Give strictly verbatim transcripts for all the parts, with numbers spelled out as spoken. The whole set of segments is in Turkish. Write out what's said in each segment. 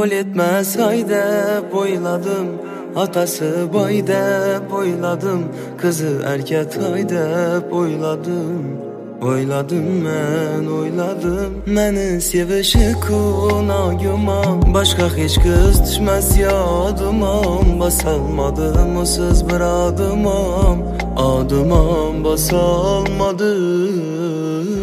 Kabul etmez hayde boyladım, atası bayda boyladım, kızı erkek hayda boyladım. Oyladım ben, oyladım məni sevişi kunagıma, başka hiç kız düşmez yadıma. Basalmadım ısız bir adıma, adıma basalmadım.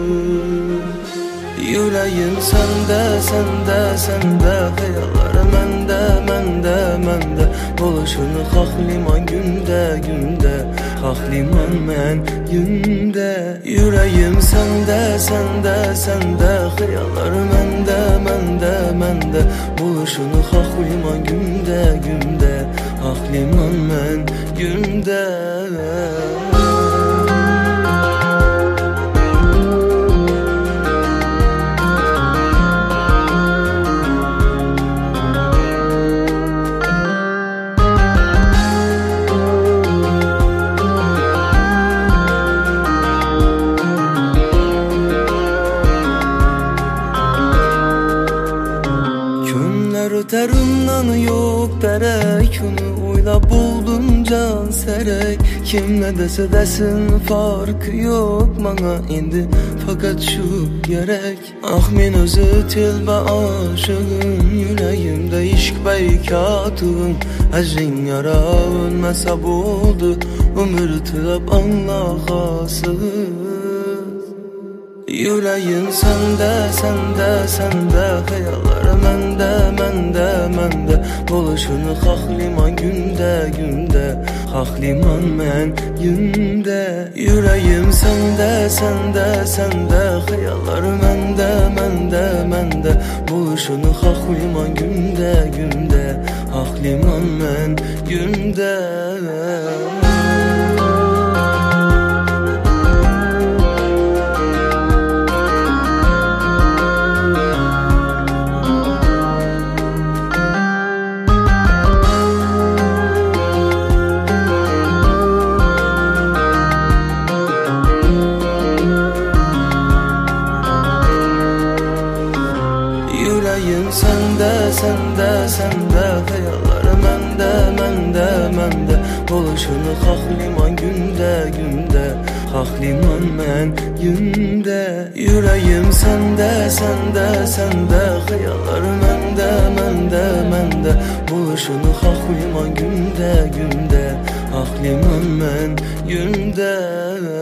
Yüreğim sende, sende, sende, hayallar mende, mende, mende. Oluşunu xaxliman günde, günde, xaxliman mən günde. Yüreğim sende, sende, sende, hayallar mende, mende, mende. Oluşunu xaxliman günde, günde, xaxliman mən günde. Öterimden yok derek, onu oylap buldum can serek. Kim ne dese desin farkı yok bana indi, fakat şu gerek. Ah men özü tilbe aşığım, yüreğimde işk beykatım. Ecrin yara ölmese buldu, ömür tilep anlakasız. Yüreğim sende, sende, sende, hayallar mende, mende, mende. Oluşunu xaxliman günde, günde, xaxliman mən günde. Yüreğim sende, sende, sende, hayallar mende, mende, mende. Oluşunu xaxliman günde, günde, xaxliman mən günde. Yüreğim sende, sende, sende, hayallar mende, mende, mende. Oluşunu xaxliman günde, günde, xaxliman mən günde. Yüreğim sende, sende, sende, hayallar mende, mende, mende. Oluşunu xaxliman günde, günde, xaxliman mən günde.